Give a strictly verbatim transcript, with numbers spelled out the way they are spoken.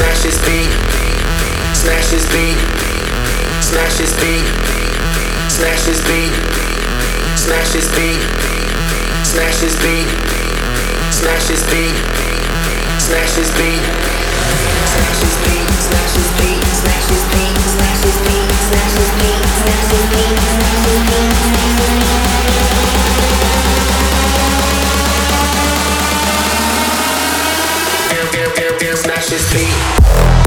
Smash this beat, smash this beat, smash this beat, smash this beat, smash this beat, smash this beat, smash this beat, smash this beat, smash this beat, smash this beat, smash this beat, smash this beat, smash this beat, smash this beat, smash this beat, smash this beat.